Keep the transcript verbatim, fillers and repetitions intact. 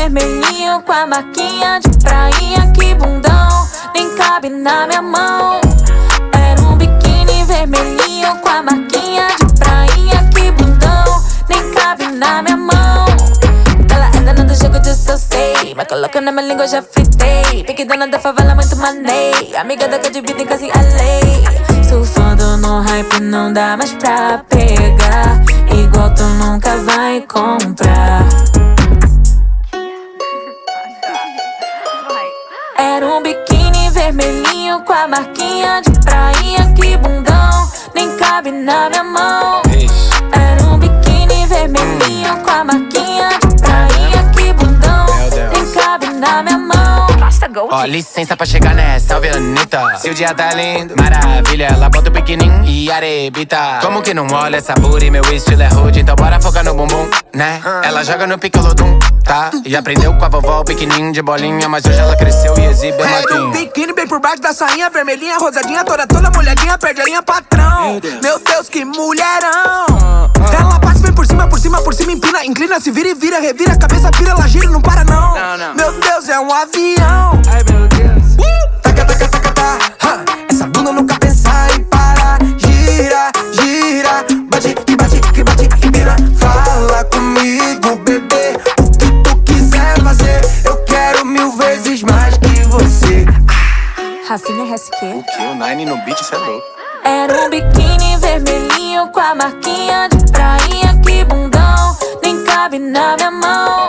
vermelhinho com a marquinha de prainha, que bundão, nem cabe na minha mão. Era um biquíni vermelhinho com a marquinha de prainha, que bundão, nem cabe na minha mão. Ela é dona do jogo disso eu sei, mas coloca na minha língua eu já fritei. Pique dona da favela muito manei, amiga da Cardi B tem quase a lei. Surfando no hype não dá mais pra pegar, igual tu nunca vai comprar. Era um biquíni vermelhinho com a marquinha de prainha, que bundão, nem cabe na minha mão. Era um biquíni vermelhinho com a marquinha de prainha, que bundão, nem cabe na minha mão. Ó, oh, licença pra chegar nessa, salve Anitta. Se o dia tá lindo, maravilha, ela bota o biquininho e arebita. Como que não olha essa booty, meu estilo é rude, então bora focar no bumbum, né? Ela joga no picolodum, tá? E aprendeu com a vovó o biquininho de bolinha, mas hoje ela cresceu e exibe a Era um biquíni bem por baixo da sainha, vermelhinha, rosadinha, toda toda molhadinha, perde a linha, patrão. Meu Deus, que mulherão. Ela passa bem por cima, por cima, por cima, empina, inclina, se vira e vira, revira, a cabeça pira, ela gira, não para não. Meu Deus, é um avião. Ai, meu Deus. uh! Taca, taca, taca, tá. huh. Essa bunda nunca pensa em parar. Gira, gira, bate, que bate, que bate, empina. Fala comigo, bebê, o que tu quiser fazer. Eu quero mil vezes mais que você. Rafinha S Q. O que? O Nine no beat, cê é louco. Era um biquíni vermelhinho com a marquinha de prainha, que bundão, nem cabe na minha mão.